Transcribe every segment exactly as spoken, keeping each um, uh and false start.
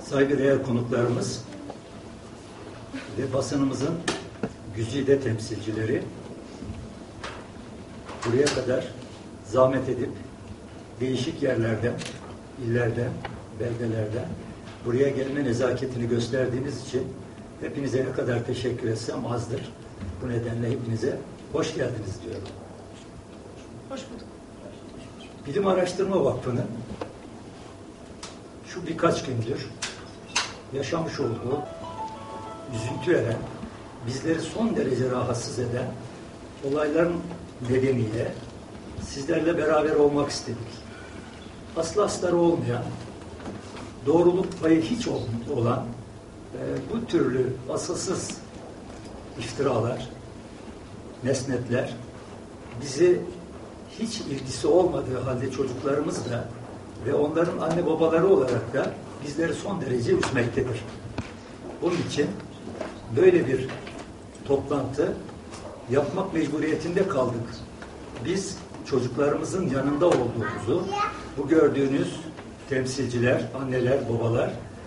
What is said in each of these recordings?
saygıdeğer konuklarımız ve basınımızın güzide temsilcileri, buraya kadar zahmet edip değişik yerlerden, illerden, beldelerden buraya gelme nezaketini gösterdiğiniz için hepinize ne kadar teşekkür etsem azdır. Bu nedenle hepinize hoş geldiniz diyorum. Hoş bulduk. Bilim Araştırma Vakfı'nın şu birkaç gündür yaşamış olduğu üzüntü veren, bizleri son derece rahatsız eden olayların nedeniyle sizlerle beraber olmak istedik. Aslı astarı olmayan, doğruluk payı hiç olan e, bu türlü asılsız iftiralar, mesnetler bizi hiç ilgisi olmadığı halde çocuklarımız da ve onların anne babaları olarak da bizleri son derece üzmektedir. Onun için böyle bir toplantı yapmak mecburiyetinde kaldık. Biz çocuklarımızın yanında olduğumuzu, bu gördüğünüz temsilciler, anneler, babalar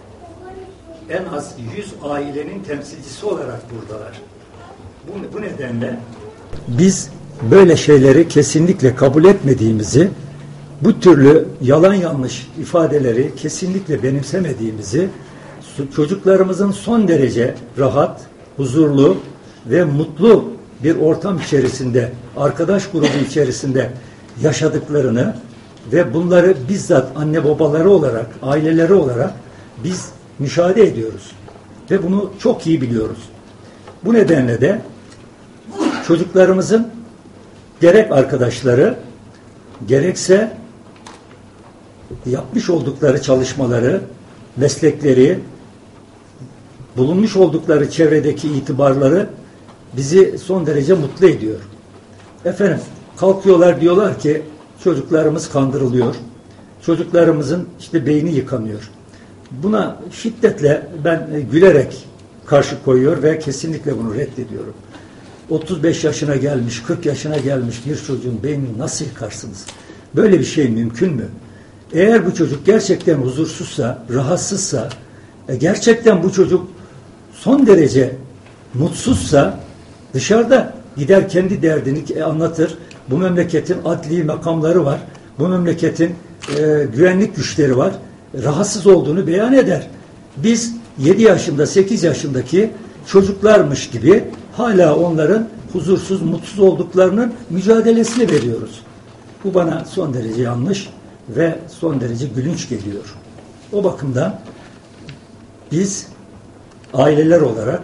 en az yüz ailenin temsilcisi olarak buradalar. Bu, bu nedenle biz böyle şeyleri kesinlikle kabul etmediğimizi, bu türlü yalan yanlış ifadeleri kesinlikle benimsemediğimizi, çocuklarımızın son derece rahat, huzurlu ve mutlu bir ortam içerisinde, arkadaş grubu içerisinde yaşadıklarını ve bunları bizzat anne babaları olarak, aileleri olarak biz müşahede ediyoruz. Ve bunu çok iyi biliyoruz. Bu nedenle de çocuklarımızın gerek arkadaşları, gerekse yapmış oldukları çalışmaları, meslekleri, bulunmuş oldukları çevredeki itibarları bizi son derece mutlu ediyor. Efendim, kalkıyorlar diyorlar ki çocuklarımız kandırılıyor. Çocuklarımızın işte beyni yıkanıyor. Buna şiddetle ben gülerek karşı koyuyor ve kesinlikle bunu reddediyorum. otuz beş yaşına gelmiş, kırk yaşına gelmiş bir çocuğun beynini nasıl yıkarsınız? Böyle bir şey mümkün mü? Eğer bu çocuk gerçekten huzursuzsa, rahatsızsa, gerçekten bu çocuk son derece mutsuzsa dışarıda gider kendi derdini anlatır. Bu memleketin adli makamları var. Bu memleketin e, güvenlik güçleri var. Rahatsız olduğunu beyan eder. Biz yedi yaşında, sekiz yaşındaki çocuklarmış gibi hala onların huzursuz, mutsuz olduklarının mücadelesini veriyoruz. Bu bana son derece yanlış ve son derece gülünç geliyor. O bakımdan biz aileler olarak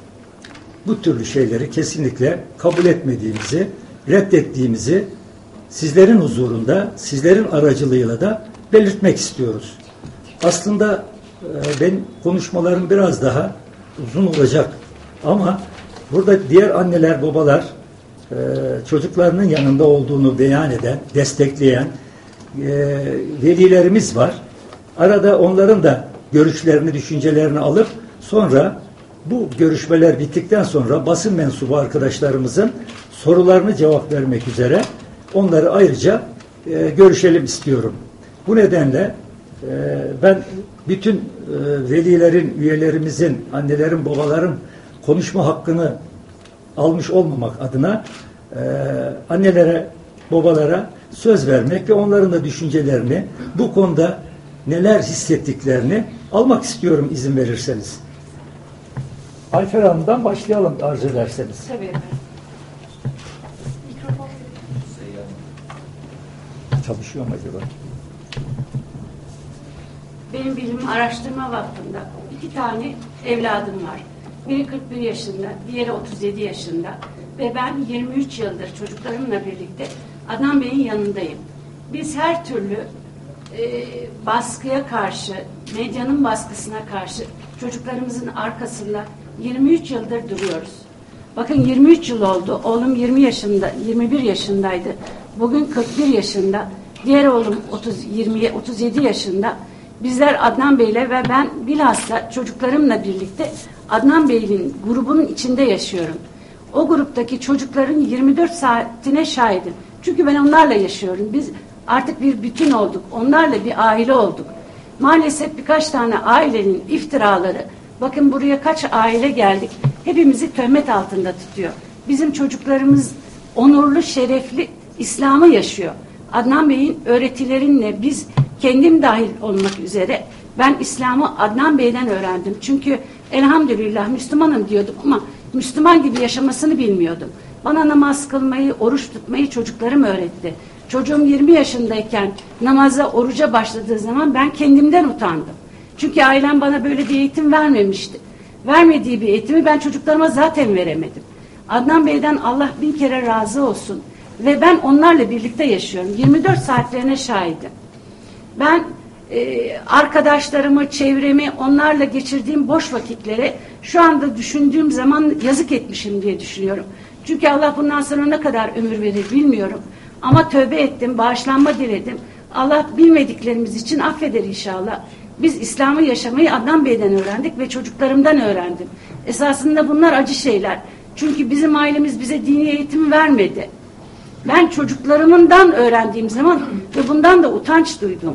bu türlü şeyleri kesinlikle kabul etmediğimizi, reddettiğimizi sizlerin huzurunda, sizlerin aracılığıyla da belirtmek istiyoruz. Aslında e, benim konuşmalarım biraz daha uzun olacak ama burada diğer anneler, babalar e, çocuklarının yanında olduğunu beyan eden, destekleyen e, velilerimiz var. Arada onların da görüşlerini, düşüncelerini alıp sonra bu görüşmeler bittikten sonra basın mensubu arkadaşlarımızın sorularını cevap vermek üzere onları ayrıca e, görüşelim istiyorum. Bu nedenle e, ben bütün e, velilerin, üyelerimizin, annelerin, babaların konuşma hakkını almış olmamak adına e, annelere, babalara söz vermek ve onların da düşüncelerini, bu konuda neler hissettiklerini almak istiyorum izin verirseniz. Ayfer Hanım'dan başlayalım arzu ederseniz. Tabii efendim. Mikrofon. Çalışıyor mu acaba? Benim Bilim Araştırma Vakfı'nda iki tane evladım var. Biri kırk bir yaşında, diğeri otuz yedi yaşında. Ve ben yirmi üç yıldır çocuklarımla birlikte Adnan Bey'in yanındayım. Biz her türlü e, baskıya karşı, medyanın baskısına karşı çocuklarımızın arkasında yirmi üç yıldır duruyoruz. Bakın yirmi üç yıl oldu. Oğlum yirmi yaşında, yirmi bir yaşındaydı. Bugün kırk bir yaşında. Diğer oğlum otuz, yirmi, otuz yedi yaşında. Bizler Adnan Bey'le ve ben bilhassa çocuklarımla birlikte Adnan Bey'in grubunun içinde yaşıyorum. O gruptaki çocukların yirmi dört saatine şahidim. Çünkü ben onlarla yaşıyorum. Biz artık bir bütün olduk. Onlarla bir aile olduk. maalesef birkaç tane ailenin iftiraları, bakın buraya kaç aile geldik, hepimizi töhmet altında tutuyor. Bizim çocuklarımız onurlu, şerefli İslam'ı yaşıyor. Adnan Bey'in öğretilerinle biz, kendim dahil olmak üzere, ben İslam'ı Adnan Bey'den öğrendim. Çünkü elhamdülillah Müslümanım diyordum ama Müslüman gibi yaşamasını bilmiyordum. Bana namaz kılmayı, oruç tutmayı çocuklarım öğretti. Çocuğum yirmi yaşındayken namaza, oruca başladığı zaman ben kendimden utandım. Çünkü ailem bana böyle bir eğitim vermemişti. Vermediği bir eğitimi ben çocuklarıma zaten veremedim. Adnan Bey'den Allah bin kere razı olsun. Ve ben onlarla birlikte yaşıyorum. yirmi dört saatlerine şahidim. Ben e, arkadaşlarımı, çevremi, onlarla geçirdiğim boş vakitlere şu anda düşündüğüm zaman yazık etmişim diye düşünüyorum. Çünkü Allah bundan sonra ne kadar ömür verir bilmiyorum. Ama tövbe ettim, bağışlanma diledim. Allah bilmediklerimiz için affeder inşallah. Biz İslam'ı yaşamayı Adnan Bey'den öğrendik ve çocuklarımdan öğrendim. Esasında bunlar acı şeyler. Çünkü bizim ailemiz bize dini eğitim vermedi. Ben çocuklarımdan öğrendiğim zaman ve bundan da utanç duydum.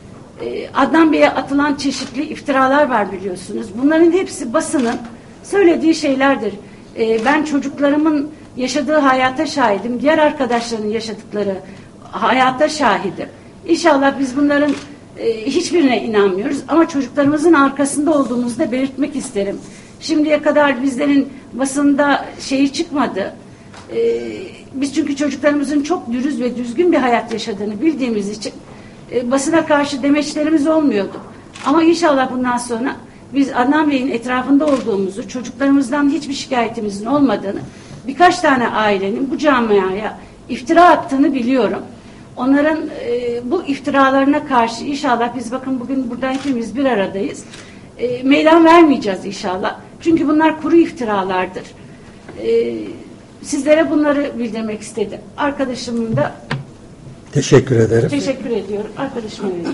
Ee, Adnan Bey'e atılan çeşitli iftiralar var biliyorsunuz. Bunların hepsi basının söylediği şeylerdir. Ee, ben çocuklarımın yaşadığı hayata şahidim. Diğer arkadaşlarının yaşadıkları hayata şahidim. İnşallah biz bunların e, hiçbirine inanmıyoruz. Ama çocuklarımızın arkasında olduğumuzu da belirtmek isterim. Şimdiye kadar bizlerin basında şeyi çıkmadı. Ee, biz çünkü çocuklarımızın çok dürüst ve düzgün bir hayat yaşadığını bildiğimiz için e, basına karşı demeçlerimiz olmuyordu. Ama inşallah bundan sonra biz Adnan Bey'in etrafında olduğumuzu, çocuklarımızdan hiçbir şikayetimizin olmadığını, birkaç tane ailenin bu camiaya iftira attığını biliyorum. Onların e, bu iftiralarına karşı inşallah biz bakın bugün burada hepimiz bir aradayız. E, meydan vermeyeceğiz inşallah. Çünkü bunlar kuru iftiralardır. E, sizlere bunları bildirmek istedim. Arkadaşımın da teşekkür ederim. Teşekkür ediyorum. Arkadaşıma veriyorum.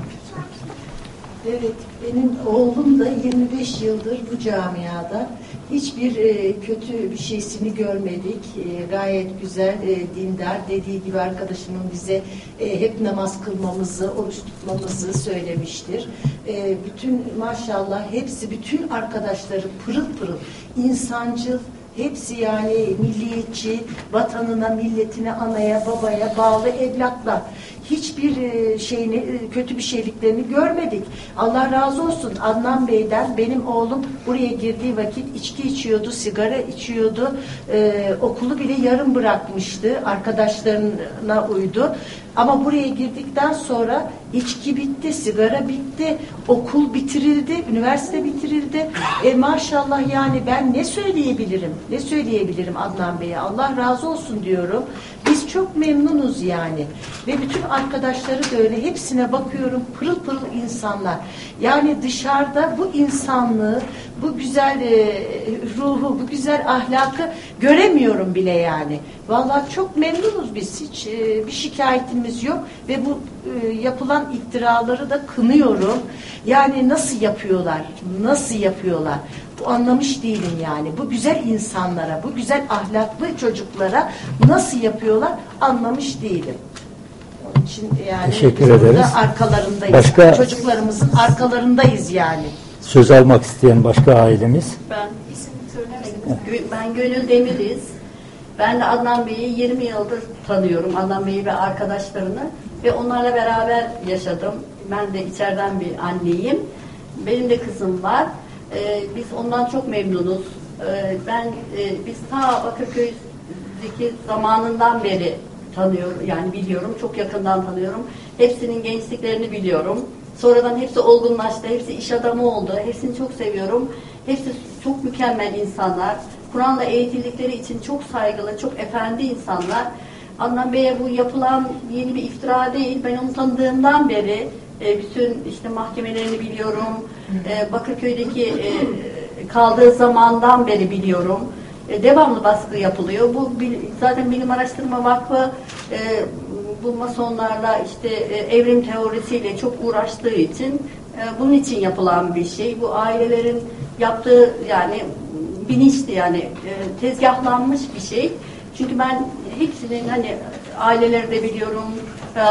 Evet, benim oğlum da yirmi beş yıldır bu camiada. Hiçbir e, kötü bir şeysini görmedik. E, gayet güzel, e, dindar. Dediği gibi arkadaşımın bize e, hep namaz kılmamızı, oruç tutmamızı söylemiştir. E, bütün maşallah hepsi, bütün arkadaşları pırıl pırıl, insancıl, hepsi yani milliyetçi, vatanına, milletine, anaya, babaya bağlı evlatlar. Hiçbir şeyini, kötü bir şeyliklerini görmedik. Allah razı olsun Adnan Bey'den. Benim oğlum buraya girdiği vakit içki içiyordu, sigara içiyordu. Ee, okulu bile yarım bırakmıştı. Arkadaşlarına uydu. Ama buraya girdikten sonra içki bitti, sigara bitti, okul bitirildi, üniversite bitirildi. E maşallah yani ben ne söyleyebilirim? Ne söyleyebilirim Adnan Bey'e? Allah razı olsun diyorum. Biz çok memnunuz yani. Ve bütün arkadaşları da öyle. Hepsine bakıyorum. Pırıl pırıl insanlar. Yani dışarıda bu insanlığı, bu güzel e, ruhu, bu güzel ahlakı göremiyorum bile yani. Vallahi çok memnunuz biz. Hiç e, bir şikayetimiz yok. Ve bu e, yapılan iftiraları da kınıyorum. Yani nasıl yapıyorlar? Nasıl yapıyorlar? Bu anlamış değilim yani. Bu güzel insanlara, bu güzel ahlaklı çocuklara nasıl yapıyorlar anlamış değilim. Onun için yani teşekkür ederiz. Arkalarındayız. Başka... Çocuklarımızın arkalarındayız yani. Söz almak isteyen başka ailemiz? Ben isim söylemedim. Ben Gönül Demiriz. Ben de Adnan Bey'i yirmi yıldır tanıyorum. Adnan Bey'i ve arkadaşlarını. Ve onlarla beraber yaşadım. Ben de içeriden bir anneyim. Benim de kızım var. Ee, biz ondan çok memnunuz. Ee, ben e, biz ta Bakırköy'deki zamanından beri tanıyorum, yani biliyorum, çok yakından tanıyorum. Hepsinin gençliklerini biliyorum. Sonradan hepsi olgunlaştı, hepsi iş adamı oldu. Hepsini çok seviyorum. Hepsi çok mükemmel insanlar. Kur'an'la eğitildikleri için çok saygılı, çok efendi insanlar. Adnan Bey'e bu yapılan yeni bir iftira değil. Ben onu tanıdığımdan beri e, bütün işte mahkemelerini biliyorum. E, Bakırköy'deki e, kaldığı zamandan beri biliyorum. E, devamlı baskı yapılıyor. Bu zaten Bilim Araştırma Vakfı e, bu masonlarla işte e, evrim teorisiyle çok uğraştığı için e, bunun için yapılan bir şey. Bu ailelerin yaptığı yani bilinçli yani e, tezgahlanmış bir şey. Çünkü ben hepsinin hani aileleri de biliyorum, e,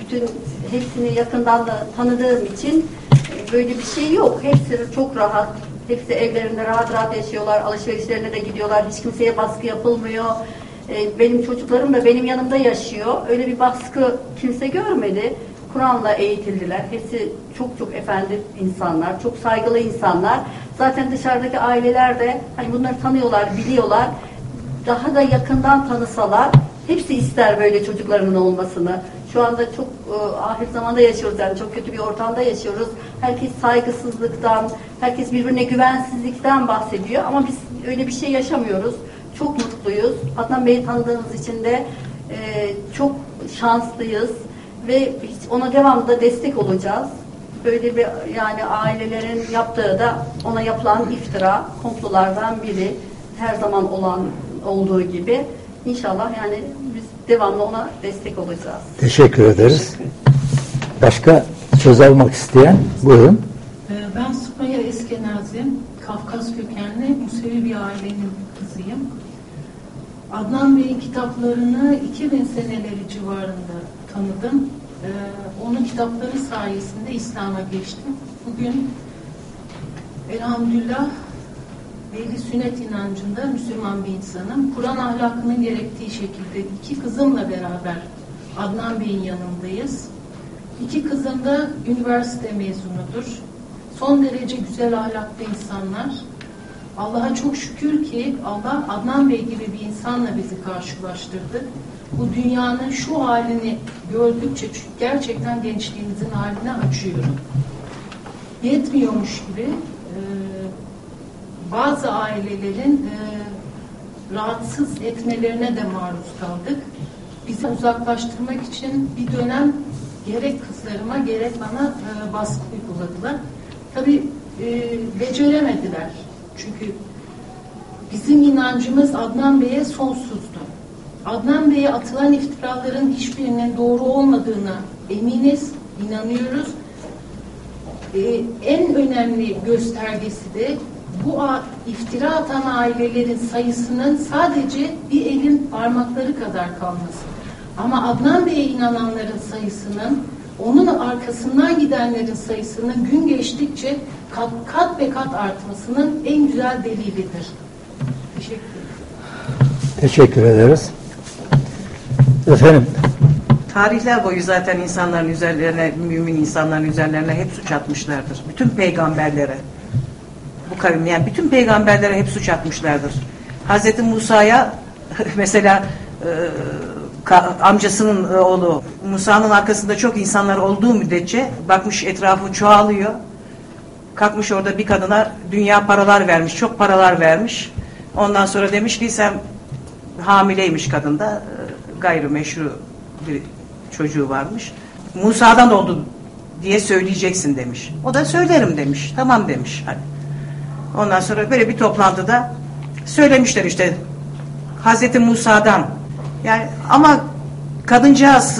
bütün hepsini yakından da tanıdığım için böyle bir şey yok. Hepsi çok rahat. Hepsi evlerinde rahat rahat yaşıyorlar. Alışverişlerine de gidiyorlar. Hiç kimseye baskı yapılmıyor. Benim çocuklarım da benim yanımda yaşıyor. Öyle bir baskı kimse görmedi. Kur'an'la eğitildiler. Hepsi çok çok efendi insanlar, çok saygılı insanlar. Zaten dışarıdaki aileler de hani bunları tanıyorlar, biliyorlar. Daha da yakından tanısalar, hepsi ister böyle çocuklarının olmasını. Şu anda çok e, ahir zamanda yaşıyoruz, yani çok kötü bir ortamda yaşıyoruz. Herkes saygısızlıktan, herkes birbirine güvensizlikten bahsediyor. Ama biz öyle bir şey yaşamıyoruz. Çok mutluyuz. Adnan Bey'i tanıdığımız için de e, çok şanslıyız. Ve ona devamlı da destek olacağız. Böyle bir yani ailelerin yaptığı da ona yapılan iftira, komplolardan biri, her zaman olan olduğu gibi. İnşallah yani biz devamlı ona destek olacağız. Teşekkür ederiz. Başka söz almak isteyen buyurun. Ben Sümeyye Eskenazi, Kafkas kökenli Musevi bir ailenin kızıyım. Adnan Bey'in kitaplarını iki bin seneleri civarında tanıdım. Ee, onun kitapları sayesinde İslam'a geçtim. Bugün elhamdülillah Ehli Sünnet inancında Müslüman bir insanım. Kur'an ahlakının gerektiği şekilde iki kızımla beraber Adnan Bey'in yanındayız. İki kızım da üniversite mezunudur. Son derece güzel ahlaklı insanlar. Allah'a çok şükür ki Allah Adnan Bey gibi bir insanla bizi karşılaştırdı. Bu dünyanın şu halini gördükçe gerçekten gençliğimizin haline açıyorum. Yetmiyormuş gibi e, bazı ailelerin e, rahatsız etmelerine de maruz kaldık. Bizi uzaklaştırmak için bir dönem gerek kızlarıma gerek bana e, baskı uyguladılar. Tabii e, beceremediler. Çünkü bizim inancımız Adnan Bey'e sonsuzdu. Adnan Bey'e atılan iftiraların hiçbirinin doğru olmadığına eminiz, inanıyoruz. Ee, en önemli göstergesi de bu iftira atan ailelerin sayısının sadece bir elin parmakları kadar kalması. Ama Adnan Bey'e inananların sayısının, onun arkasından gidenlerin sayısının gün geçtikçe kat, kat ve kat artmasının en güzel delilidir. Teşekkür ederim. Teşekkür ederiz. Efendim. Tarihler boyu zaten insanların üzerlerine, mümin insanların üzerlerine hep suç atmışlardır. Bütün peygamberlere. Bu kavim yani bütün peygamberlere hep suç atmışlardır. Hazreti Musa'ya mesela e, amcasının oğlu Musa'nın arkasında çok insanlar olduğu müddetçe bakmış etrafı çoğalıyor. Kalkmış orada bir kadına dünya paralar vermiş, çok paralar vermiş. Ondan sonra demiş ki sen hamileymiş kadında, gayrimeşru bir çocuğu varmış. Musa'dan oldu diye söyleyeceksin demiş. O da söylerim demiş. Tamam demiş. Hani. Ondan sonra böyle bir toplantıda söylemişler işte Hazreti Musa'dan. Yani ama kadıncağız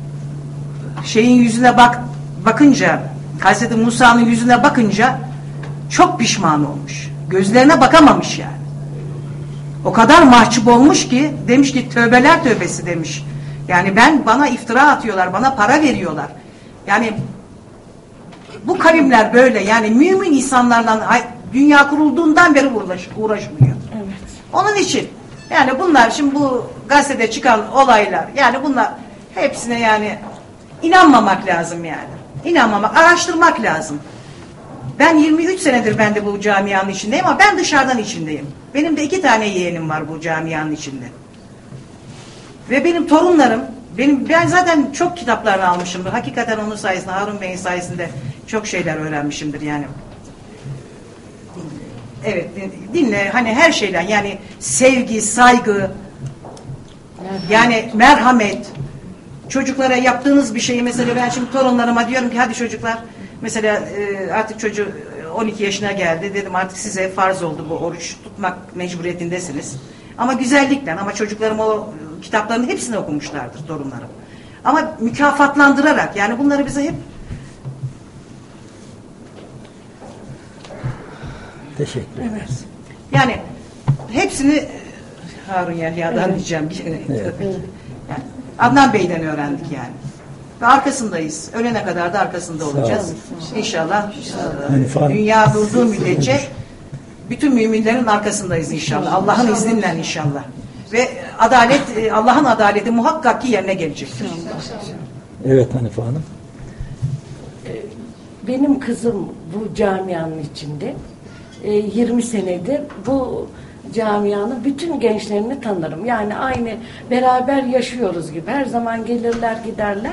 şeyin yüzüne bak bakınca, Hazreti Musa'nın yüzüne bakınca çok pişman olmuş. Gözlerine bakamamış yani. O kadar mahcup olmuş ki demiş ki tövbeler tövbesi demiş. Yani ben bana iftira atıyorlar, bana para veriyorlar. Yani bu kavimler böyle yani mümin insanlarla dünya kurulduğundan beri uğraş, uğraşmıyor. Evet. Onun için yani bunlar şimdi bu gazetede çıkan olaylar yani bunlar hepsine yani inanmamak lazım yani. İnanmamak, araştırmak lazım. Ben yirmi üç senedir ben de bu camianın içindeyim ama ben dışarıdan içindeyim. Benim de iki tane yeğenim var bu camianın içinde. Ve benim torunlarım, benim ben zaten çok kitaplarını almışımdır. Hakikaten onun sayesinde, Harun Bey'in sayesinde çok şeyler öğrenmişimdir yani. Evet, dinle hani her şeyden yani sevgi, saygı, yani merhamet. Çocuklara yaptığınız bir şeyi mesela ben şimdi torunlarıma diyorum ki hadi çocuklar mesela e, artık çocuğu on iki yaşına geldi. Dedim artık size farz oldu bu oruç tutmak mecburiyetindesiniz. Ama güzellikle ama çocuklarım o kitapların hepsini okumuşlardır torunlarım. Ama mükafatlandırarak yani bunları bize hep teşekkür ederiz. Evet. Yani hepsini Harun Yahya'dan evet. diyeceğim. Evet. Yani Adnan Bey'den öğrendik yani. Ve arkasındayız. Ölene kadar da arkasında olacağız. İnşallah Hanife e, Hanım. dünya durduğu müddetçe bütün müminlerin arkasındayız inşallah. Allah'ın izniyle inşallah. Ve adalet, e, Allah'ın adaleti muhakkak ki yerine gelecektir. Evet Hanife Hanım. Benim kızım bu camianın içinde. E, yirmi senedir bu camianın bütün gençlerini tanırım. Yani aynı beraber yaşıyoruz gibi. Her zaman gelirler giderler.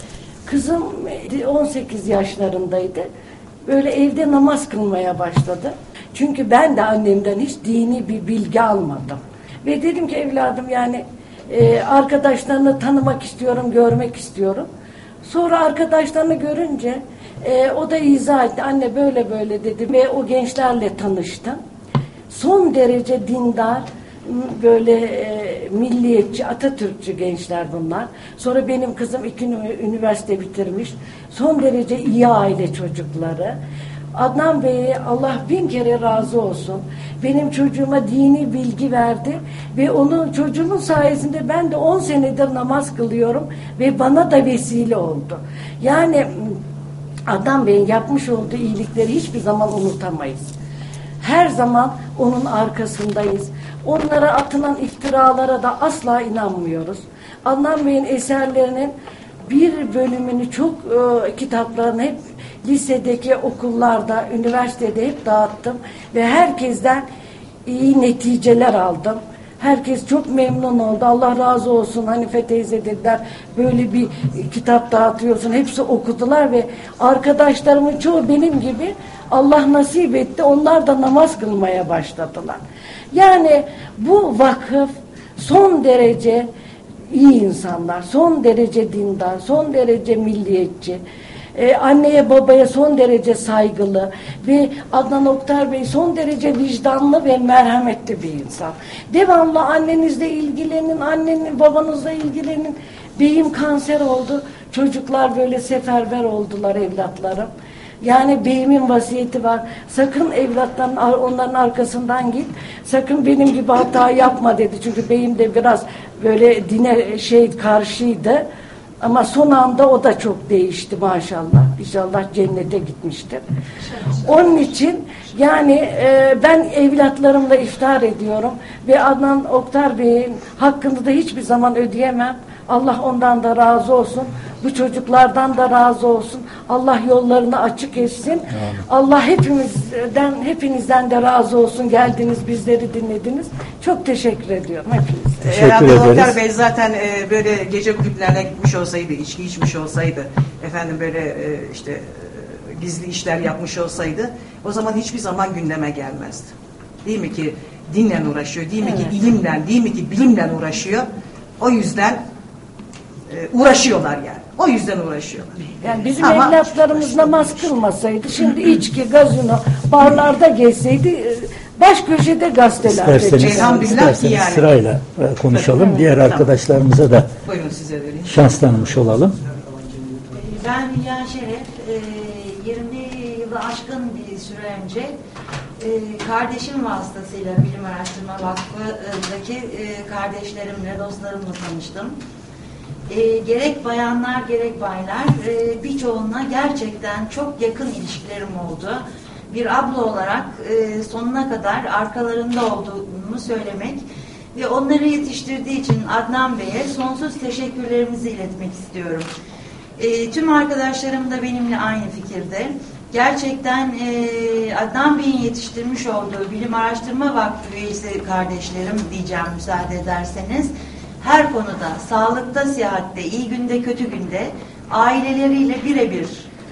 Kızım on sekiz yaşlarındaydı. Böyle evde namaz kılmaya başladı. Çünkü ben de annemden hiç dini bir bilgi almadım. Ve dedim ki evladım yani e, arkadaşlarını tanımak istiyorum, görmek istiyorum. Sonra arkadaşlarını görünce e, o da izah etti. Anne böyle böyle dedi ve o gençlerle tanıştım. Son derece dindar, böyle e, milliyetçi, Atatürkçü gençler bunlar. Sonra benim kızım iki üniversite bitirmiş. Son derece iyi aile çocukları. Adnan Bey'e Allah bin kere razı olsun. Benim çocuğuma dini bilgi verdi ve onun çocuğumun sayesinde ben de on senedir namaz kılıyorum ve bana da vesile oldu. Yani Adnan Bey'in yapmış olduğu iyilikleri hiçbir zaman unutamayız. Her zaman onun arkasındayız. Onlara atılan iftiralara da asla inanmıyoruz. Adnan Bey'in eserlerinin bir bölümünü çok e, kitaplarını hep lisedeki okullarda, üniversitede hep dağıttım ve herkesten iyi neticeler aldım. Herkes çok memnun oldu. Allah razı olsun Hanife teyze dediler. Böyle bir kitap dağıtıyorsun. Hepsi okudular ve arkadaşlarımın çoğu benim gibi Allah nasip etti. Onlar da namaz kılmaya başladılar. Yani bu vakıf son derece iyi insanlar, son derece dindar, son derece milliyetçi. Ee, anneye babaya son derece saygılı ve Adnan Oktar Bey son derece vicdanlı ve merhametli bir insan. Devamlı annenizle ilgilenin, annenin babanızla ilgilenin. Beyim kanser oldu. Çocuklar böyle seferber oldular evlatlarım. Yani beyimin vasiyeti var. Sakın evlatların onların arkasından git. Sakın benim gibi hata yapma dedi. Çünkü beyim de biraz böyle dine şey karşıydı. Ama son anda o da çok değişti maşallah. İnşallah cennete gitmiştir. Onun için yani e, ben evlatlarımla iftar ediyorum ve Adnan Oktar Bey'in hakkını da hiçbir zaman ödeyemem. Allah ondan da razı olsun. Bu çocuklardan da razı olsun. Allah yollarını açık etsin. Amin. Allah hepimizden, hepinizden de razı olsun. Geldiniz, bizleri dinlediniz. Çok teşekkür ediyorum hepinize. Teşekkür Adnan ederiz. Oktar Bey zaten e, böyle gece kulüplerine gitmiş olsaydı, içki içmiş olsaydı, efendim böyle e, işte e, gizli işler yapmış olsaydı, o zaman hiçbir zaman gündeme gelmezdi. Değil mi ki dinle uğraşıyor, değil mi Evet. ki ilimle, değil mi ki bilimle uğraşıyor. O yüzden e, uğraşıyorlar yani. O yüzden uğraşıyorlar. Yani bizim Ama- evlatlarımız namaz kılmasaydı, şimdi içki, gazino, barlarda gezseydi, baş köşede gazetelerde. İsterseniz, Elhamdülillah isterseniz ki yani. sırayla e, konuşalım. Evet. Diğer Tamam. arkadaşlarımıza da Buyurun size vereyim. şans tanımış olalım. Ben Hülya Şeref, e, yirmi yılı aşkın bir süre önce e, kardeşim vasıtasıyla Bilim Araştırma Vakfı'ndaki e, kardeşlerimle, dostlarımla tanıştım. E, gerek bayanlar gerek baylar e, birçoğuna gerçekten çok yakın ilişkilerim oldu. Bir abla olarak e, sonuna kadar arkalarında olduğumu söylemek ve onları yetiştirdiği için Adnan Bey'e sonsuz teşekkürlerimizi iletmek istiyorum. E, tüm arkadaşlarım da benimle aynı fikirde. Gerçekten e, Adnan Bey'in yetiştirmiş olduğu Bilim Araştırma Vakfı üyesi kardeşlerim diyeceğim müsaade ederseniz, her konuda, sağlıkta, sihatte, iyi günde, kötü günde aileleriyle birebir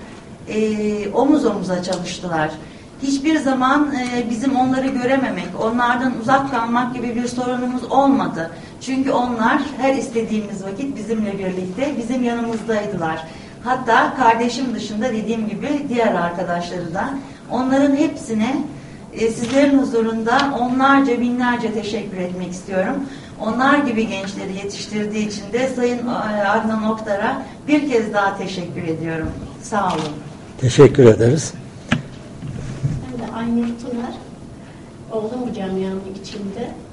e, omuz omuza çalıştılar. Hiçbir zaman e, bizim onları görememek, onlardan uzak kalmak gibi bir sorunumuz olmadı. Çünkü onlar her istediğimiz vakit bizimle birlikte, bizim yanımızdaydılar. Hatta kardeşim dışında dediğim gibi diğer arkadaşları da, onların hepsine e, sizlerin huzurunda onlarca binlerce teşekkür etmek istiyorum. Onlar gibi gençleri yetiştirdiği için de Sayın Adnan Oktar'a bir kez daha teşekkür ediyorum. Sağ olun. Teşekkür ederiz. Ben de Aynur Tunar. Oğlum bu camianın içinde.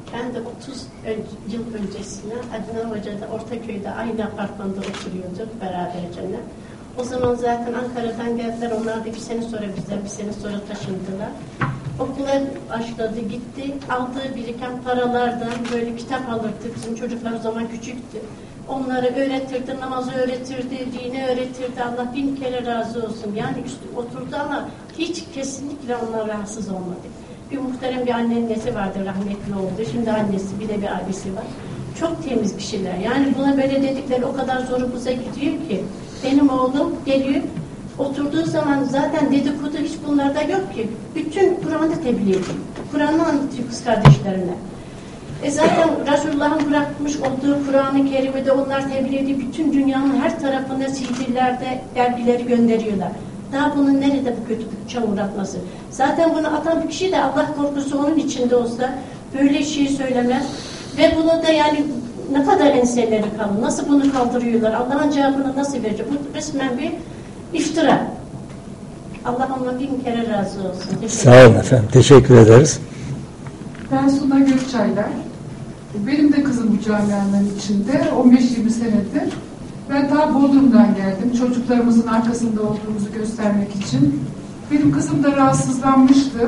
Ben de otuz ön- yıl öncesine Adnan Hoca'da Ortaköy'de aynı apartmanda oturuyorduk beraberce. O zaman zaten Ankara'dan geldiler. Onlar da bir sene sonra bizden bir sene sonra taşındılar. Okula başladı, gitti. Aldığı biriken paralardan böyle kitap alırdı. Bizim çocuklar o zaman küçüktü. Onları öğretirdi, namazı öğretirdi, dini öğretirdi. Allah bin kere razı olsun. Yani üstü oturdu ama hiç kesinlikle ondan rahatsız olmadı. Bir muhterem bir annesi vardı, rahmetli oldu. Şimdi annesi, bir de bir abisi var. Çok temiz bir şeyler. Yani buna böyle dedikleri o kadar zorumuza gidiyor ki. Benim oğlum geliyor, oturduğu zaman zaten dedikodu hiç bunlarda yok ki. Bütün Kur'an'ı tebliğ ediyor. Kur'an'ı anlatıyor kız kardeşlerine. E zaten Resulullah'ın bırakmış olduğu Kur'an-ı Kerim'i de onlar tebliğ ediyor. Bütün dünyanın her tarafına C D'lerde dergileri gönderiyorlar. Daha bunun nerede bu kötü çamur atması? Zaten bunu atan bir kişi de Allah korkusu onun içinde olsa böyle şey söylemez. Ve bunu da yani ne kadar enseleri kalın, nasıl bunu kaldırıyorlar, Allah'ın cevabını nasıl verecek? Bu resmen bir iftira. Allah ondan bin kere razı olsun. Teşekkür Sağ olun efendim, teşekkür ederiz. Ben Suna Gökçaylar. Benim de kızım bu camianın içinde on beş yirmi senedir. Ben ta Bodrum'dan geldim. Çocuklarımızın arkasında olduğumuzu göstermek için. Benim kızım da rahatsızlanmıştı.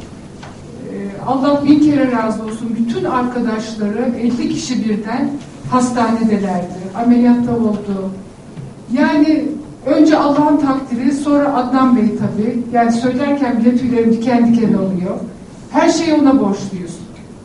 Allah bin kere razı olsun. Bütün arkadaşları elli kişi birden hastanedelerdi. Ameliyatta oldu. Yani önce Allah'ın takdiri, sonra Adnan Bey tabii. Yani söylerken bile tüylerim diken diken oluyor. Her şeyi ona borçluyuz.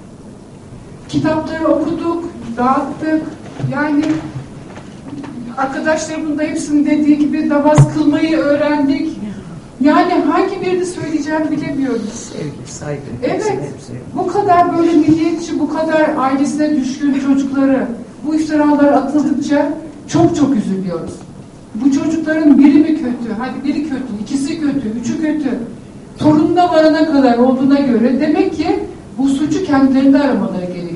Kitapları okuduk, dağıttık. Yani arkadaşlarımın da hepsinin dediği gibi namaz kılmayı öğrendik. Yani hangi birini söyleyeceğimi bilemiyorum. Sevgi, saygı. Evet. Hepsi, hepsi. Bu kadar böyle milliyetçi, bu kadar ailesine düşkün çocukları bu iftiralar atıldıkça çok çok üzülüyoruz. Bu çocukların biri mi kötü? Hadi biri kötü, ikisi kötü, üçü kötü. Torununa varana kadar olduğuna göre demek ki bu suçu kendilerinde aramaları gerekiyor.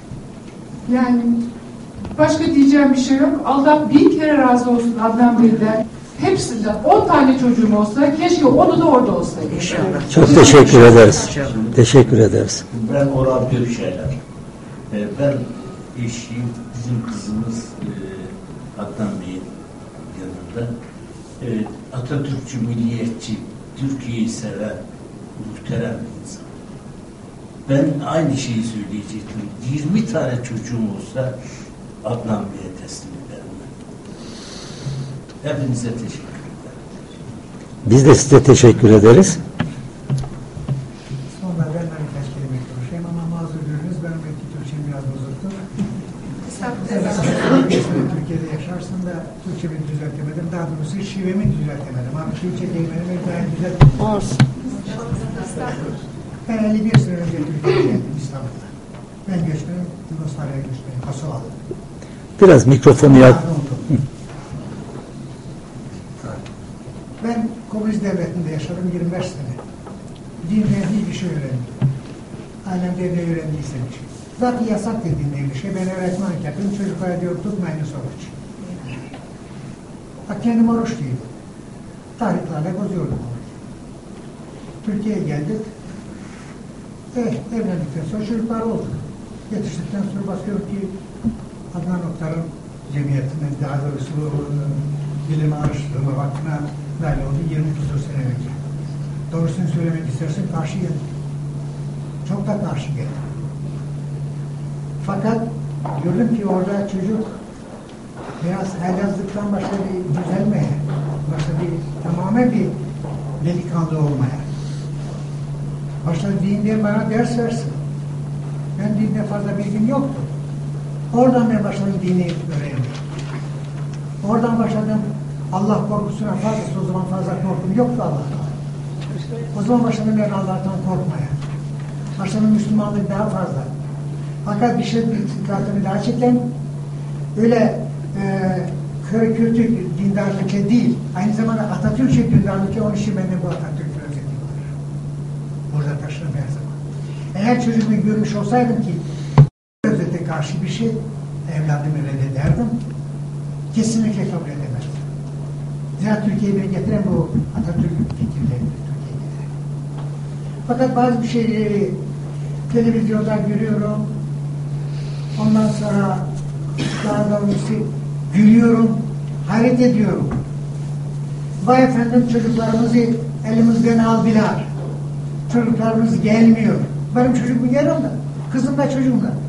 Yani başka diyeceğim bir şey yok. Allah bin kere razı olsun Adnan Bey'den. Hepsinden on tane çocuğum olsa keşke onu da orada olsaydı. İnşallah. Çok teşekkür ederiz. Teşekkür ederiz. Ben Orhan Gökçaylar. Ee, ben eşiyim, bizim kızımız e, Adnan Bey'in yanında. E, Atatürkçü, milliyetçi, Türkiye'yi seven, muhterem bir insan. Ben aynı şeyi söyleyecektim. yirmi tane çocuğum olsa Adnan Bey'e teslim ederim. Hepinize teşekkür ederim. Biz de size teşekkür ederiz. Sonra ben de birkaç kelime konuşayım ama mazur görünüz benim belki Türkçem biraz bozuktur. Türkiye'de yaşarsın da Türkçemi düzeltemedim. Daha doğrusu şivemi düzeltemedim. Ama Türkçe kelimelerimi daha düzeltemedim. Olsun. Ben elli bir sene önce Türkiye'ye geldim İstanbul'da. Ben göçmenim, Yugoslavya'ya göçmenim, Kosovalı. Biraz mikrofonu yak. Ben Komünist Devleti'nde yaşadım yirmi beş sene. Dinden hiçbir şey öğrenmedim. Alemde ne öğrendiysem bir şey. Zaten yasak dediğinde bir şey. Ben öğretmenlik yapıyorum. Çocuklara diyor tutmayınız oruç. Bak kendim oruç değilim. Tarihlerle bozuyordum oruç. Türkiye'ye geldik. Eh, evlendikten sonra çocuklar oldu. Yetiştikten sonra bakıyorum ki Adnan Oktar'ın cemiyetinden daha doğrusu bilim araştırma vakfına dahil oldu yirmi küsur sene önce. Doğrusunu söylemek istersen karşı geldim. Çok da karşı geldim. Fakat gördüm ki orada çocuk biraz helazlıktan başka bir düzelmeye, başka bir tamamen bir delikanlı olmaya. Başta dinden bana ders versin. Ben dinde fazla bilgim yoktu. Oradan ben başladım dini öğrenmeye. Oradan başladım Allah korkusuna fazla, o zaman fazla korkum yoktu Allah'tan. O zaman başladım ben Allah'tan korkmaya. Başladım Müslümanlık daha fazla. Fakat bir şey dikkatimi daha çeken öyle e, köy kötü dindarlık değil. Aynı zamanda Atatürkçe dindarlık onun için bende bu Atatürk özeti var. Burada taşırım her zaman. Eğer çocuğumu görmüş olsaydım ki özete karşı bir şey evladımı reddederdim. Kesinlikle kabul edemezdim. Zira Türkiye'yi ben getiren bu Atatürk fikirlerini Türkiye'ye getiren. Fakat bazı bir şeyleri televizyonda görüyorum, Ondan sonra daha doğrusu gülüyorum, hayret ediyorum. Vay efendim, çocuklarımızı elimizden aldılar. Çocuklarımız gelmiyor. Benim çocuğum yanımda. Kızım da çocuğum da.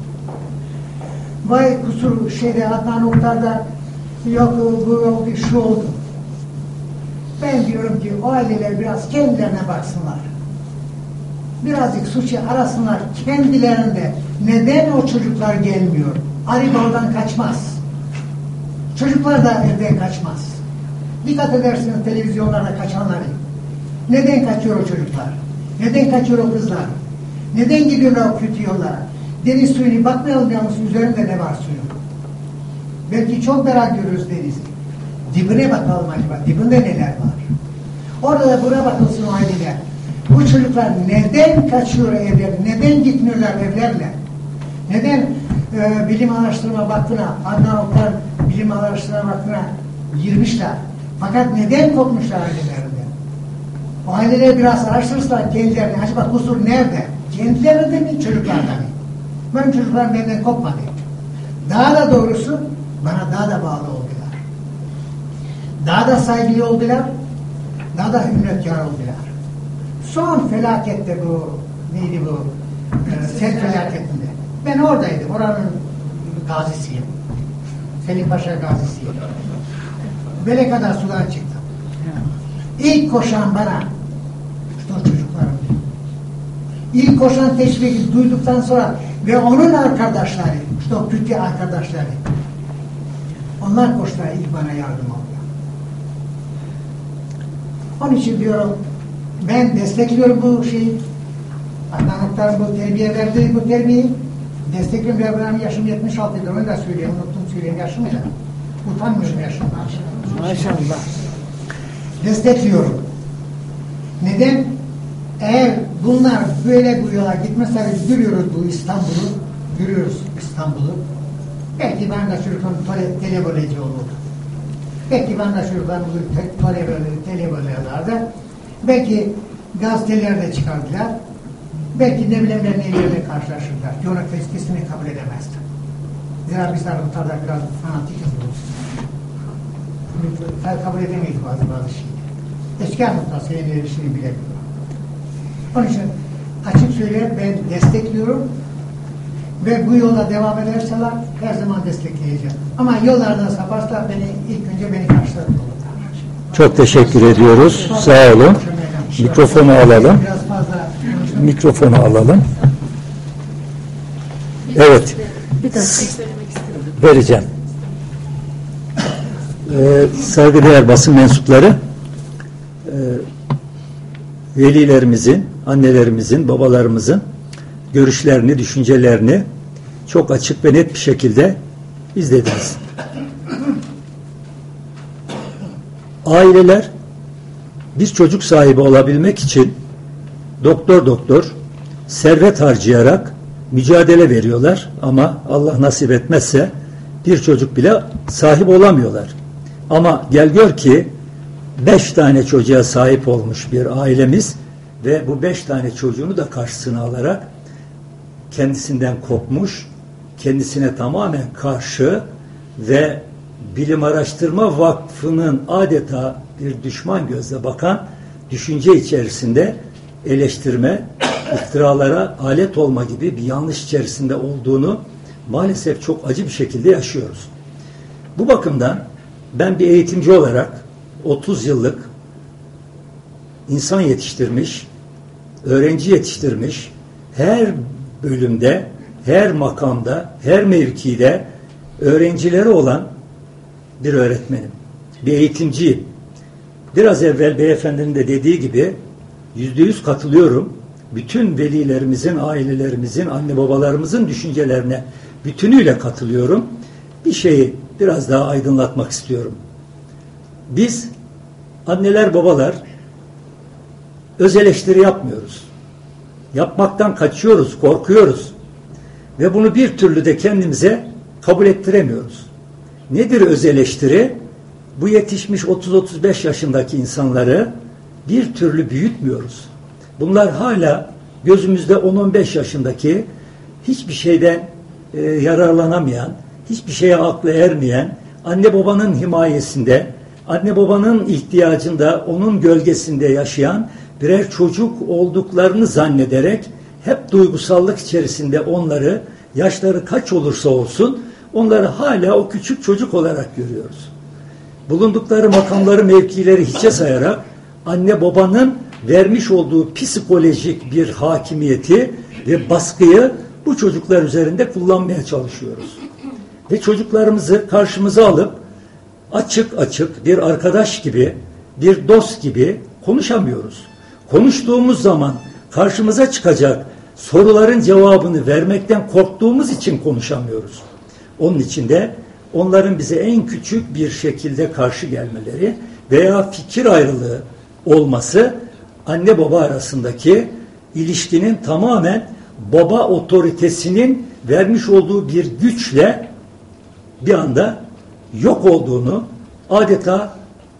Vay kusur şeyde Adnan Oktar'da yok bu oldu, şu oldu. Ben diyorum ki o aileler biraz kendilerine baksınlar. Birazcık suçu arasınlar kendilerinde. Neden o çocuklar gelmiyor? Arı baldan kaçmaz. Çocuklar da evden kaçmaz. Dikkat edersiniz televizyonlarda kaçanları. Neden kaçıyor o çocuklar? Neden kaçıyor o kızlar? Neden gidiyorlar o kötü yollara? Deniz suyunu bakmayalım yalnız üzerinde ne var suyun? Belki çok merak ediyoruz denizi. Dibine bakalım acaba. Dibinde neler var? Orada da buraya bakılsın o aileler. Bu çocuklar neden kaçıyor evler? Neden gitmiyorlar evlerle? Neden e, Bilim Araştırma Vakfı'na, Adnan Oktar Bilim Araştırma Vakfı'na girmişler? Fakat neden kopmuşlar ailelerinden? O aileleri biraz araştırırsa kendilerini, acaba kusur nerede? Kendilerinde mi, çocuklarda mı? Benim çocuklarım benden kopmadı. Daha da doğrusu bana daha da bağlı oldular. Daha da saygılı oldular. Daha da hürmetkar oldular. Son felakette bu, neydi bu? Ee, sel felaketinde. Ben oradaydım. Oranın gazisiyim. Selim Paşa gazisiyim. Böyle kadar sudan çıktım. İlk koşan bana işte o çocuklarım. İlk koşan teşviki duyduktan sonra ve onun arkadaşları, işte o kötü arkadaşları, onlar koştular, ilk bana yardım oldular. Onun için diyorum, ben destekliyorum bu şeyi. Adnan Oktar'ın bu terbiye verdiği bu terbiyeyi destekliyorum. Benim yaşım yetmiş altıydı, onu da söyleyeyim, unuttum söyleyeyim yaşımı da. Utanmıyorum yaşımdan. Maşallah. Destekliyorum. Neden? Eğer bunlar böyle bu yola gitmezse biz görüyoruz bu İstanbul'u, görüyoruz İstanbul'u. Belki ben de çocuklarım televoleci olurdu. Belki ben de çocuklarım televolelerdi. Belki gazetelerde çıkardılar. Belki ne bileyim ben nelerle karşılaşırlar. Yolun kesinlikle kabul edemezdim. Zira biz Araplarda biraz fanatikiz bu. Kabul edemeyiz bazı bazı şeyleri. Eşkıya noktası yenileri şeyi bilemiyorum. Onun için açık söyleyeyim, ben destekliyorum ve bu yola devam ederseler her zaman destekleyeceğim. Ama yollardan saparsa beni ilk önce beni karşılarında olurlar. Çok teşekkür ediyoruz. Sağ olun. Mikrofonu alalım. Biraz fazla Mikrofonu alalım. Evet. Bir dakika söylemek istedim. Vereceğim. Ee, saygıdeğer basın mensupları, e, velilerimizin, annelerimizin, babalarımızın görüşlerini, düşüncelerini çok açık ve net bir şekilde izlediniz. Aileler bir çocuk sahibi olabilmek için doktor doktor servet harcayarak mücadele veriyorlar ama Allah nasip etmezse bir çocuk bile sahip olamıyorlar. Ama gel gör ki beş tane çocuğa sahip olmuş bir ailemiz ve bu beş tane çocuğunu da karşısına alarak kendisinden kopmuş, kendisine tamamen karşı ve Bilim Araştırma Vakfı'nın adeta bir düşman gözle bakan düşünce içerisinde eleştirme, iftiralara alet olma gibi bir yanlış içerisinde olduğunu maalesef çok acı bir şekilde yaşıyoruz. Bu bakımdan ben bir eğitimci olarak otuz yıllık insan yetiştirmiş, öğrenci yetiştirmiş, her bölümde, her makamda, her mevkide öğrencileri olan bir öğretmenim, bir eğitimciyim. Biraz evvel beyefendinin de dediği gibi yüzde yüz katılıyorum. Bütün velilerimizin, ailelerimizin, anne babalarımızın düşüncelerine bütünüyle katılıyorum. Bir şeyi biraz daha aydınlatmak istiyorum. Biz anneler, babalar öz eleştiri yapmıyoruz. Yapmaktan kaçıyoruz, korkuyoruz. Ve bunu bir türlü de kendimize kabul ettiremiyoruz. Nedir öz eleştiri? Bu yetişmiş otuz otuz beş yaşındaki insanları bir türlü büyütmüyoruz. Bunlar hala gözümüzde on on beş yaşındaki hiçbir şeyden e, yararlanamayan, hiçbir şeye aklı ermeyen, anne babanın himayesinde, anne babanın ihtiyacında, onun gölgesinde yaşayan birer çocuk olduklarını zannederek hep duygusallık içerisinde onları, yaşları kaç olursa olsun, onları hala o küçük çocuk olarak görüyoruz. Bulundukları makamları, mevkileri hiçe sayarak anne babanın vermiş olduğu psikolojik bir hakimiyeti ve baskıyı bu çocuklar üzerinde kullanmaya çalışıyoruz. Ve çocuklarımızı karşımıza alıp açık açık bir arkadaş gibi, bir dost gibi konuşamıyoruz. Konuştuğumuz zaman karşımıza çıkacak soruların cevabını vermekten korktuğumuz için konuşamıyoruz. Onun için de onların bize en küçük bir şekilde karşı gelmeleri veya fikir ayrılığı olması anne baba arasındaki ilişkinin tamamen baba otoritesinin vermiş olduğu bir güçle bir anda yok olduğunu, adeta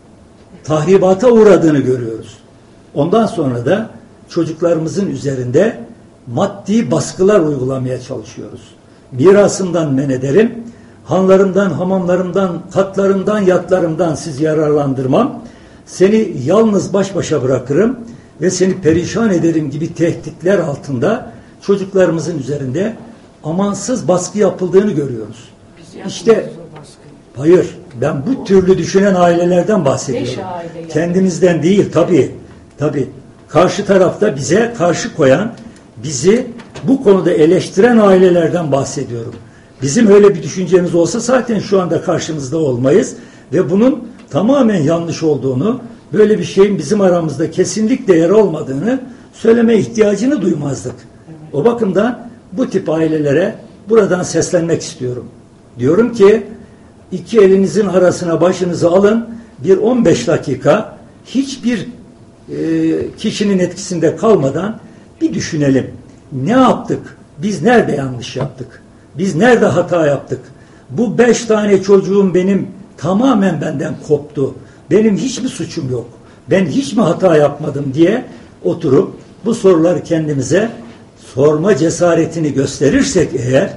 tahribata uğradığını görüyoruz. Ondan sonra da çocuklarımızın üzerinde maddi baskılar uygulamaya çalışıyoruz. Mirasından men ederim, hanlarımdan, hamamlarımdan, katlarımdan, yatlarımdan siz yararlandırmam, seni yalnız baş başa bırakırım ve seni perişan ederim gibi tehditler altında çocuklarımızın üzerinde amansız baskı yapıldığını görüyoruz. İşte hayır, ben bu türlü düşünen ailelerden bahsediyorum. Kendimizden değil tabii. Tabii. Karşı tarafta bize karşı koyan, bizi bu konuda eleştiren ailelerden bahsediyorum. Bizim öyle bir düşüncemiz olsa zaten şu anda karşımızda olmayız ve bunun tamamen yanlış olduğunu, böyle bir şeyin bizim aramızda kesinlikle yer olmadığını söyleme ihtiyacını duymazdık. O bakımdan bu tip ailelere buradan seslenmek istiyorum. Diyorum ki iki elinizin arasına başınızı alın, bir on beş dakika hiçbir e, kişinin etkisinde kalmadan bir düşünelim. Ne yaptık? Biz nerede yanlış yaptık? Biz nerede hata yaptık? Bu beş tane çocuğum benim tamamen benden koptu. Benim hiçbir suçum yok. Ben hiç mi hata yapmadım diye oturup bu soruları kendimize sorma cesaretini gösterirsek eğer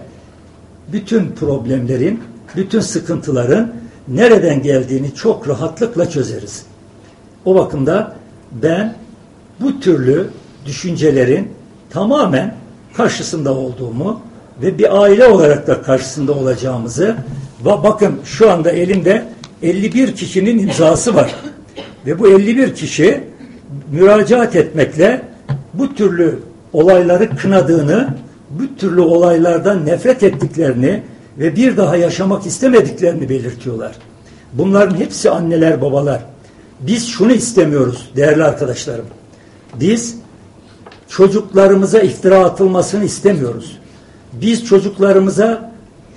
bütün problemlerin, bütün sıkıntıların nereden geldiğini çok rahatlıkla çözeriz. O bakımda ben bu türlü düşüncelerin tamamen karşısında olduğumu ve bir aile olarak da karşısında olacağımızı ve bakın şu anda elimde elli bir kişinin imzası var. Ve bu elli bir kişi müracaat etmekle bu türlü olayları kınadığını, bu türlü olaylardan nefret ettiklerini ve bir daha yaşamak istemediklerini belirtiyorlar. Bunların hepsi anneler, babalar. Biz şunu istemiyoruz değerli arkadaşlarım. Biz çocuklarımıza iftira atılmasını istemiyoruz. Biz çocuklarımıza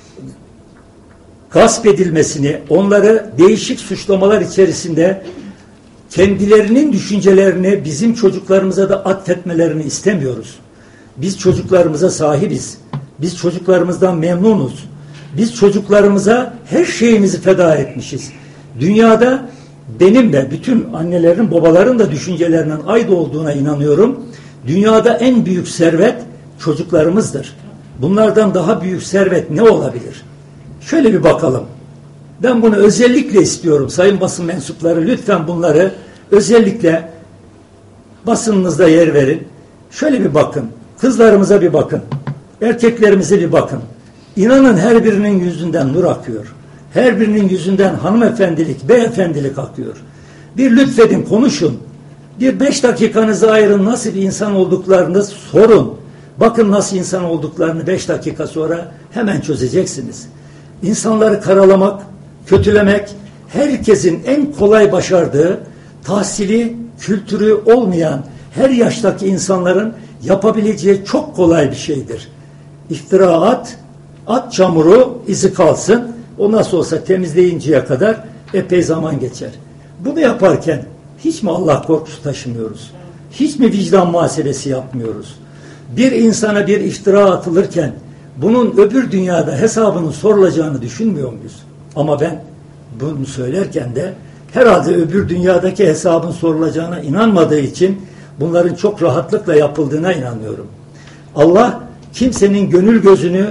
gasp edilmesini, onları değişik suçlamalar içerisinde kendilerinin düşüncelerini bizim çocuklarımıza da atfetmelerini istemiyoruz. Biz çocuklarımıza sahibiz. Biz çocuklarımızdan memnunuz. Biz çocuklarımıza her şeyimizi feda etmişiz. Dünyada benim de bütün annelerin, babaların da düşüncelerinin aynı olduğuna inanıyorum. Dünyada en büyük servet çocuklarımızdır. Bunlardan daha büyük servet ne olabilir? Şöyle bir bakalım. Ben bunu özellikle istiyorum. Sayın basın mensupları lütfen bunları özellikle basınınızda yer verin. Şöyle bir bakın. Kızlarımıza bir bakın. Erkeklerimize bir bakın. İnanın her birinin yüzünden nur akıyor. Her birinin yüzünden hanımefendilik, beyefendilik akıyor. Bir lütfedin, konuşun. Bir beş dakikanızı ayırın, nasıl bir insan olduklarını sorun. Bakın nasıl insan olduklarını beş dakika sonra hemen çözeceksiniz. İnsanları karalamak, kötülemek, herkesin en kolay başardığı, tahsili, kültürü olmayan her yaştaki insanların yapabileceği çok kolay bir şeydir. İftira at, at çamuru izi kalsın, o nasıl olsa temizleyinceye kadar epey zaman geçer. Bunu yaparken hiç mi Allah korkusu taşımıyoruz? Hiç mi vicdan muhasebesi yapmıyoruz? Bir insana bir iftira atılırken bunun öbür dünyada hesabının sorulacağını düşünmüyor muyuz? Ama ben bunu söylerken de herhalde öbür dünyadaki hesabın sorulacağına inanmadığı için bunların çok rahatlıkla yapıldığına inanıyorum. Allah kimsenin gönül gözünü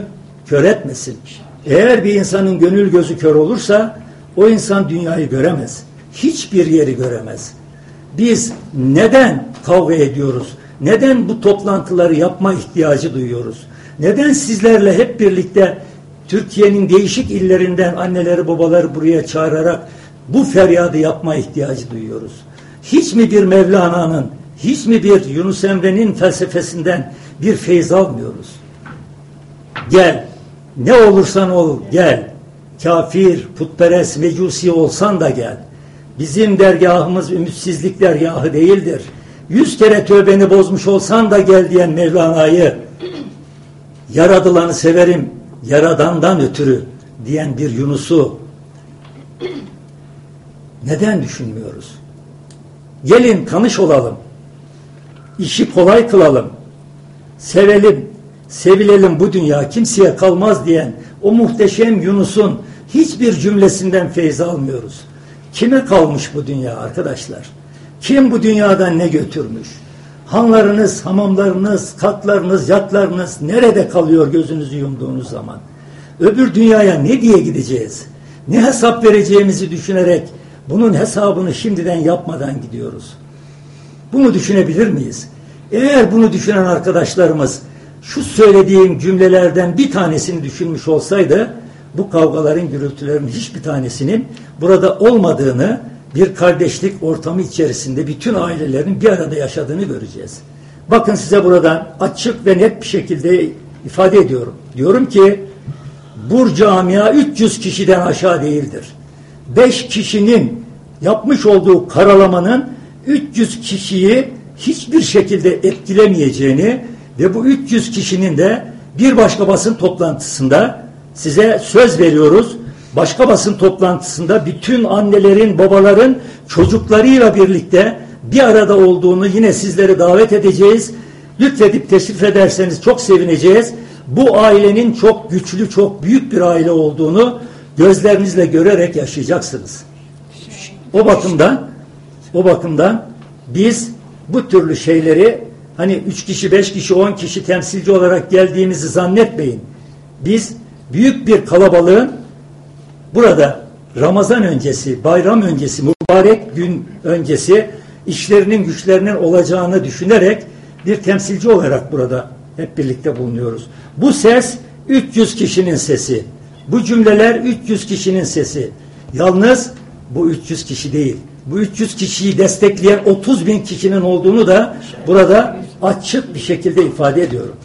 kör etmesin. Eğer bir insanın gönül gözü kör olursa o insan dünyayı göremez. Hiçbir yeri göremez. Biz neden kavga ediyoruz? Neden bu toplantıları yapma ihtiyacı duyuyoruz? Neden sizlerle hep birlikte Türkiye'nin değişik illerinden anneleri babaları buraya çağırarak bu feryadı yapma ihtiyacı duyuyoruz? Hiç mi bir Mevlana'nın, hiç mi bir Yunus Emre'nin felsefesinden bir feyiz almıyoruz? Gel, ne olursan ol gel. Kafir, putperest, mecusi olsan da gel. Bizim dergahımız ümitsizlik dergahı değildir. Yüz kere tövbeni bozmuş olsan da gel diyen Mevlana'yı, yaradılanı severim, yaradandan ötürü diyen bir Yunus'u neden düşünmüyoruz? Gelin tanış olalım, işi kolay kılalım, sevelim, sevilelim, bu dünya kimseye kalmaz diyen o muhteşem Yunus'un hiçbir cümlesinden feyiz almıyoruz. Kime kalmış bu dünya arkadaşlar? Kim bu dünyadan ne götürmüş? Hanlarınız, hamamlarınız, katlarınız, yatlarınız nerede kalıyor gözünüzü yumduğunuz zaman? Öbür dünyaya ne diye gideceğiz? Ne hesap vereceğimizi düşünerek bunun hesabını şimdiden yapmadan gidiyoruz. Bunu düşünebilir miyiz? Eğer bunu düşünen arkadaşlarımız şu söylediğim cümlelerden bir tanesini düşünmüş olsaydı, bu kavgaların, gürültülerin hiçbir tanesinin burada olmadığını, bir kardeşlik ortamı içerisinde bütün ailelerin bir arada yaşadığını göreceğiz. Bakın size buradan açık ve net bir şekilde ifade ediyorum. Diyorum ki bu camia üç yüz kişiden aşağı değildir. beş kişinin yapmış olduğu karalamanın üç yüz kişiyi hiçbir şekilde etkilemeyeceğini ve bu üç yüz kişinin de bir başka basın toplantısında size söz veriyoruz. Başka basın toplantısında bütün annelerin, babaların çocuklarıyla birlikte bir arada olduğunu yine sizleri davet edeceğiz. Lütfedip teşrif ederseniz çok sevineceğiz. Bu ailenin çok güçlü, çok büyük bir aile olduğunu gözlerinizle görerek yaşayacaksınız. O bakımdan, o bakımdan biz bu türlü şeyleri hani üç kişi, beş kişi, on kişi temsilci olarak geldiğimizi zannetmeyin. Biz büyük bir kalabalığın burada Ramazan öncesi, bayram öncesi, mübarek gün öncesi işlerinin güçlerinin olacağını düşünerek bir temsilci olarak burada hep birlikte bulunuyoruz. Bu ses üç yüz kişinin sesi. Bu cümleler üç yüz kişinin sesi. Yalnız bu üç yüz kişi değil. Bu üç yüz kişiyi destekleyen otuz bin kişinin olduğunu da burada açık bir şekilde ifade ediyorum.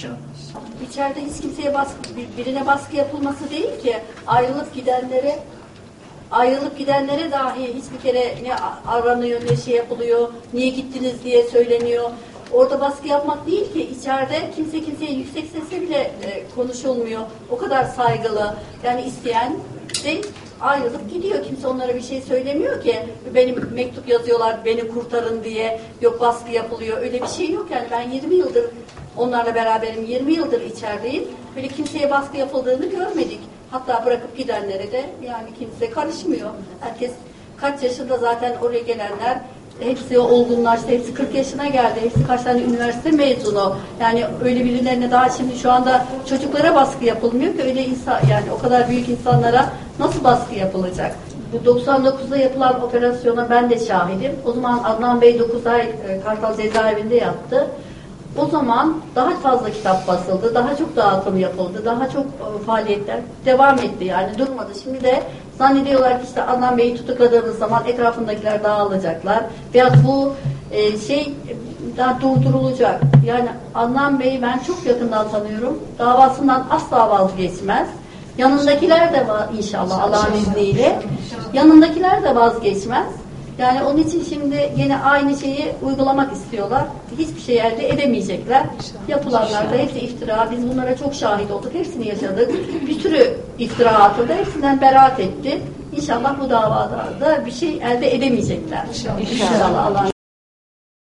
İçeride hiç kimseye baskı, birine baskı yapılması değil ki, ayrılıp gidenlere ayrılıp gidenlere dahi hiçbir kere ne aranıyor, ne şey yapılıyor, niye gittiniz diye söyleniyor. Orada baskı yapmak değil ki, içeride kimse kimseye yüksek sesle bile e, konuşulmuyor. O kadar saygılı. Yani isteyen de ayrılıp gidiyor. Kimse onlara bir şey söylemiyor ki. Benim mektup yazıyorlar, beni kurtarın diye. Yok baskı yapılıyor. Öyle bir şey yok yani. Ben yirmi yıldır onlarla beraberim. yirmi yıldır içerideyim. Böyle kimseye baskı yapıldığını görmedik. Hatta bırakıp gidenlere de yani kimse karışmıyor. Herkes kaç yaşında zaten oraya gelenler hepsi olgunlaştı. Hepsi kırk yaşına geldi. Hepsi kaç tane üniversite mezunu. Yani öyle birilerine daha şimdi şu anda çocuklara baskı yapılmıyor ki, öyle insan yani o kadar büyük insanlara nasıl baskı yapılacak? Bu doksan dokuzda yapılan operasyona ben de şahidim. O zaman Adnan Bey dokuz ay Kartal cezaevinde yattı. O zaman daha fazla kitap basıldı, daha çok dağıtım yapıldı, daha çok faaliyetler devam etti yani durmadı. Şimdi de zannediyorlar ki işte Adnan Bey'i tutukladığımız zaman etrafındakiler dağılacaklar veya bu e, şey daha durdurulacak. Yani Adnan Bey'i ben çok yakından tanıyorum, davasından asla vazgeçmez. Yanındakiler de var inşallah Allah'ın izniyle. Yanındakiler de vazgeçmez. Yani onun için şimdi yine aynı şeyi uygulamak istiyorlar. Hiçbir şey elde edemeyecekler. Yapılanlar da hepsi iftira. Biz bunlara çok şahit olduk. Hepsini yaşadık. Bir sürü iftira atıldı. Hepsinden beraat etti. İnşallah bu davada da bir şey elde edemeyecekler. İnşallah. İnşallah. Allah